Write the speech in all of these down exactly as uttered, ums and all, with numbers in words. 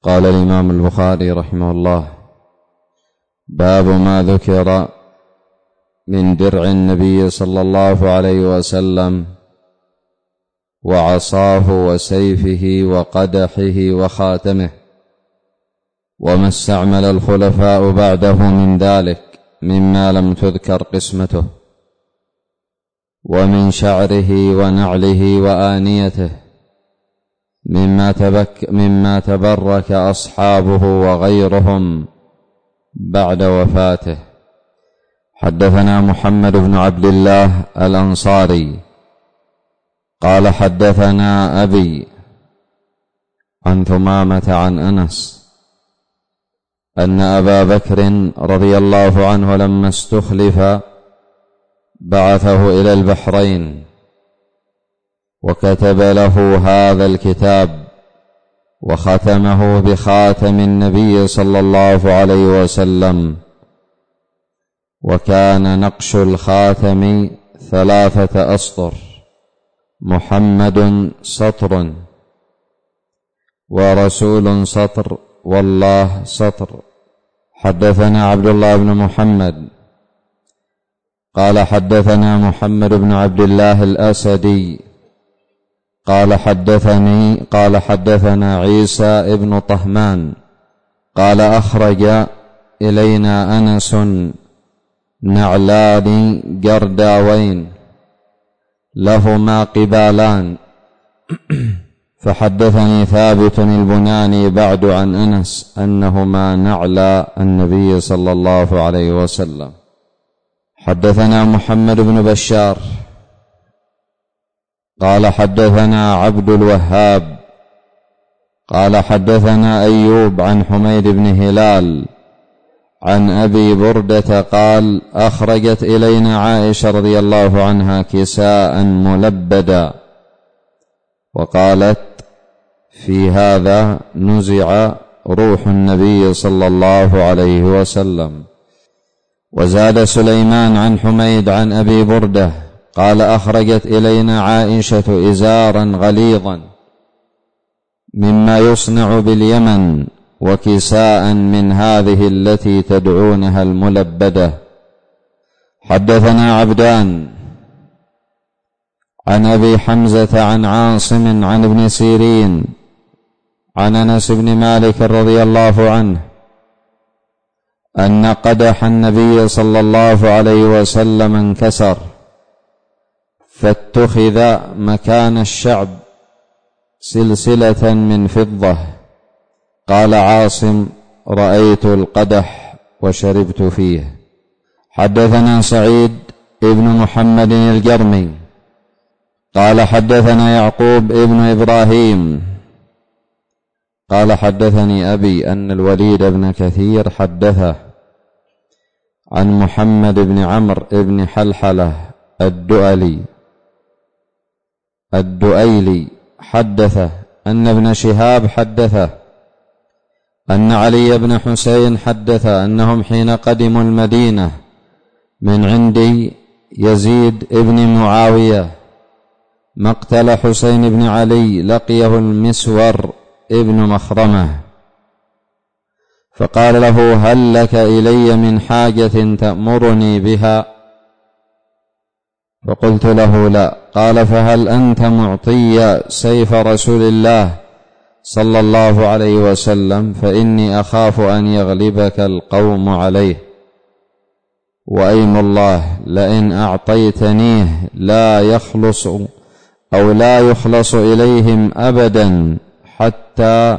قال الإمام البخاري رحمه الله: باب ما ذكر من درع النبي صلى الله عليه وسلم وعصاه وسيفه وقدحه وخاتمه، وما استعمل الخلفاء بعده من ذلك مما لم تذكر قسمته، ومن شعره ونعله وآنيته مما, تبك مما تبرك أصحابه وغيرهم بعد وفاته. حدثنا محمد بن عبد الله الأنصاري قال حدثنا أبي عن ثمامة عن أنس أن أبا بكر رضي الله عنه لما استخلف بعثه إلى البحرين وكتب له هذا الكتاب وختمه بخاتم النبي صلى الله عليه وسلم، وكان نقش الخاتم ثلاثة أسطر: محمد سطر، ورسول سطر، والله سطر. حدثنا عبد الله بن محمد قال حدثنا محمد بن عبد الله الأسدي قال حدثني قال حدثنا عيسى ابن طهمان قال أخرج إلينا أنس نعلان جرداوين لهما قبالان، فحدثني ثابت البناني بعد عن أنس أنهما نعلى النبي صلى الله عليه وسلم. حدثنا محمد بن بشار قال حدثنا عبد الوهاب قال حدثنا أيوب عن حميد بن هلال عن أبي بردة قال: أخرجت إلينا عائشة رضي الله عنها كساء ملبدا، وقالت: في هذا نزع روح النبي صلى الله عليه وسلم. وزاد سليمان عن حميد عن أبي بردة قال: أخرجت إلينا عائشة إزارا غليظا مما يصنع باليمن، وكساء من هذه التي تدعونها الملبدة. حدثنا عبدان عن أبي حمزة عن عاصم عن ابن سيرين عن أنس بن مالك رضي الله عنه أن قدح النبي صلى الله عليه وسلم انكسر، فاتخذ مكان الشعب سلسلة من فضة. قال عاصم: رأيت القدح وشربت فيه. حدثنا سعيد ابن محمد الجرمي قال حدثنا يعقوب ابن إبراهيم قال حدثني أبي أن الوليد بن كثير حدثه عن محمد بن عمرو بن حلحلة الدؤلي الدؤيلي حدثه أن ابن شهاب حدثه أن علي بن حسين حدث أنهم حين قدموا المدينة من عند يزيد ابن معاوية مقتل حسين بن علي لقيه المسور ابن مخرمة، فقال له: هل لك إلي من حاجة تأمرني بها؟ فقلت له: لا. قال: فهل أنت معطي سيف رسول الله صلى الله عليه وسلم؟ فإني أخاف أن يغلبك القوم عليه، وأيم الله لئن أعطيتنيه لا يخلص أو لا يخلص إليهم أبدا حتى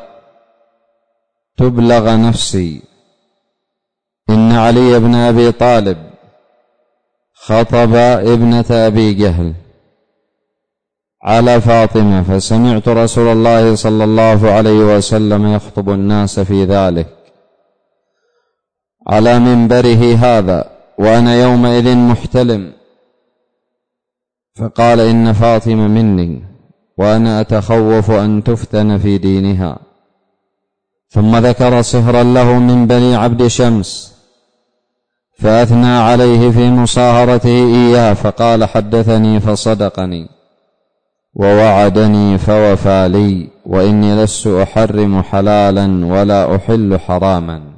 تبلغ نفسي. إن علي بن أبي طالب خطب ابنة أبي جهل على فاطمة، فسمعت رسول الله صلى الله عليه وسلم يخطب الناس في ذلك على منبره هذا، وأنا يومئذ محتلم، فقال: إن فاطمة مني وأنا أتخوف أن تفتن في دينها. ثم ذكر صهرا له من بني عبد شمس فأثنى عليه في مصاهرته إياه، فقال: حدثني فصدقني. ووعدني فوفى لي، وإني لست أحرم حلالا ولا أحل حراما،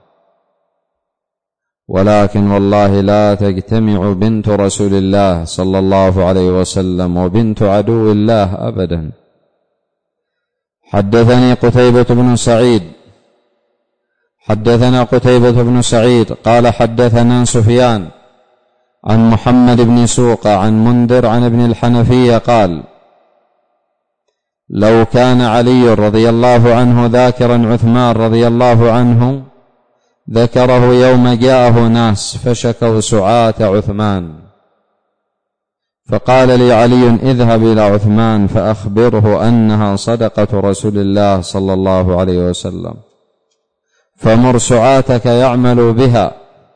ولكن والله لا تجتمع بنت رسول الله صلى الله عليه وسلم وبنت عدو الله أبدا. حدثني قتيبة بن سعيد حدثنا قتيبة بن سعيد قال حدثنا سفيان عن محمد بن سوق عن منذر عن ابن الحنفية قال: لو كان علي رضي الله عنه ذاكرا عثمان رضي الله عنه ذكره يوم جاءه ناس فشكوا سعاة عثمان، فقال لي علي: اذهب إلى عثمان فأخبره أنها صدقة رسول الله صلى الله عليه وسلم، فمر سعاتك يعمل بها.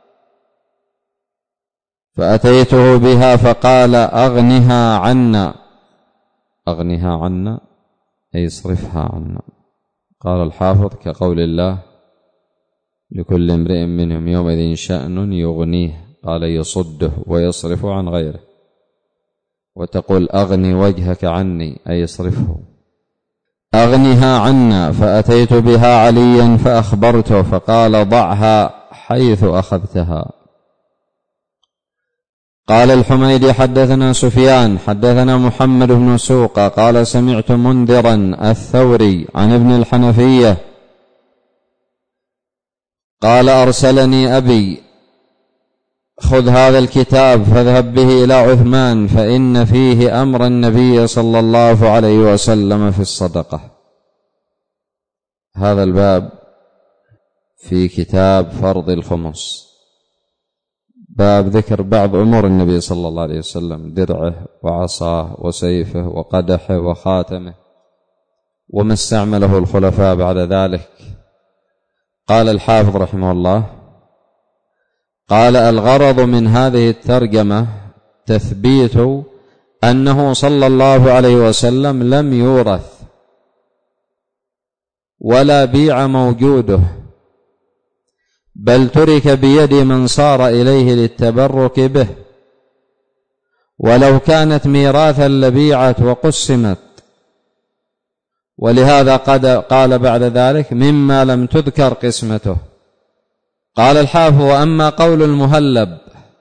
فأتيته بها فقال: أغنها عنا. أغنها عنا أي اصرفها عنا. قال الحافظ: كقول الله: لكل امرئ منهم يومئذ شأن يغنيه، قال: يصده ويصرف عن غيره. وتقول: أغني وجهك عني أي اصرفه. أغنها عنا. فأتيت بها عليا فأخبرته فقال: ضعها حيث أخذتها. قال الحميدي: حدثنا سفيان حدثنا محمد بن سوق قال: سمعت منذرا الثوري عن ابن الحنفية قال: أرسلني أبي: خذ هذا الكتاب فاذهب به إلى عثمان فإن فيه أمر النبي صلى الله عليه وسلم في الصدقة. هذا الباب في كتاب فرض الخمس، باب ذكر بعض أمور النبي صلى الله عليه وسلم: درعه وعصاه وسيفه وقدحه وخاتمه وما استعمله الخلفاء بعد ذلك. قال الحافظ رحمه الله: قال: الغرض من هذه الترجمة تثبيت أنه صلى الله عليه وسلم لم يورث ولا بيع موجوده، بل ترك بيد من صار إليه للتبرك به، ولو كانت ميراثا لبيعت وقسمت. ولهذا قد قال بعد ذلك: مما لم تذكر قسمته. قال الحافظ: وأما قول المهلب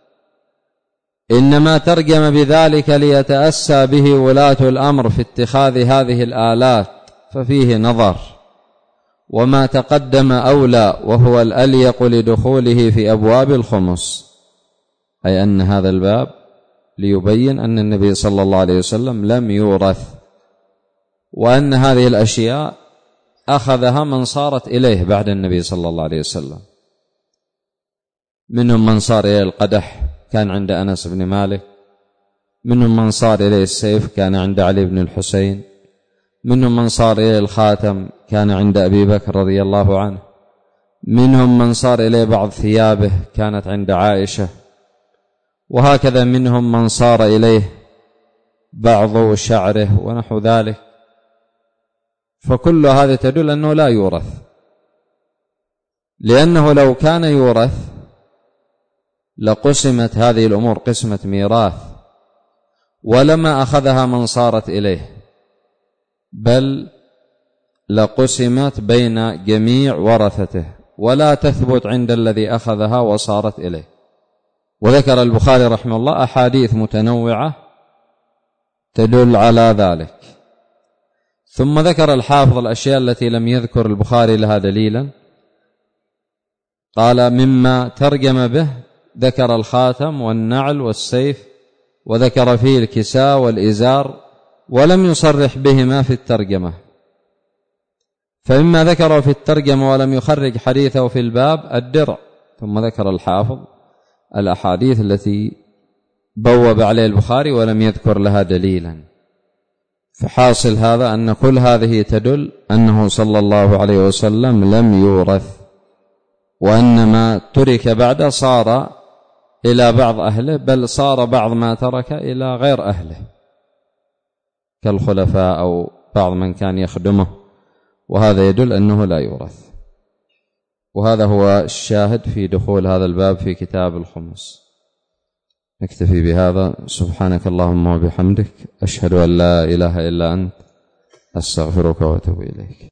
إنما ترجم بذلك ليتأسى به ولاة الأمر في اتخاذ هذه الآلات ففيه نظر، وما تقدم أولى وهو الأليق لدخوله في أبواب الخمس، أي أن هذا الباب ليبين أن النبي صلى الله عليه وسلم لم يورث، وأن هذه الأشياء أخذها من صارت إليه بعد النبي صلى الله عليه وسلم. منهم من صار إليه القدح كان عند أنس بن مالك، منهم من صار إليه السيف كان عند علي بن الحسين، منهم من صار إليه الخاتم كان عند أبي بكر رضي الله عنه، منهم من صار إليه بعض ثيابه كانت عند عائشة، وهكذا منهم من صار إليه بعض شعره ونحو ذلك. فكل هذا تدل أنه لا يورث، لأنه لو كان يورث لقسمت هذه الأمور قسمة ميراث، ولما أخذها من صارت إليه، بل لقسمت بين جميع ورثته، ولا تثبت عند الذي أخذها وصارت إليه. وذكر البخاري رحمه الله أحاديث متنوعة تدل على ذلك. ثم ذكر الحافظ الأشياء التي لم يذكر البخاري لها دليلا. قال: مما ترجم به ذكر الخاتم والنعل والسيف، وذكر فيه الكساء والإزار، ولم يصرح بهما في الترجمة. فمما ذكره في الترجمة ولم يخرج حديثه في الباب الدرع. ثم ذكر الحافظ الأحاديث التي بوب عليه البخاري ولم يذكر لها دليلا. فحاصل هذا أن كل هذه تدل أنه صلى الله عليه وسلم لم يورث، وأنما ترك بعد صار إلى بعض أهله، بل صار بعض ما ترك إلى غير أهله كالخلفاء أو بعض من كان يخدمه، وهذا يدل أنه لا يورث. وهذا هو الشاهد في دخول هذا الباب في كتاب الخمس. نكتفي بهذا. سبحانك اللهم وبحمدك، أشهد أن لا إله إلا أنت، أستغفرك وأتوب إليك.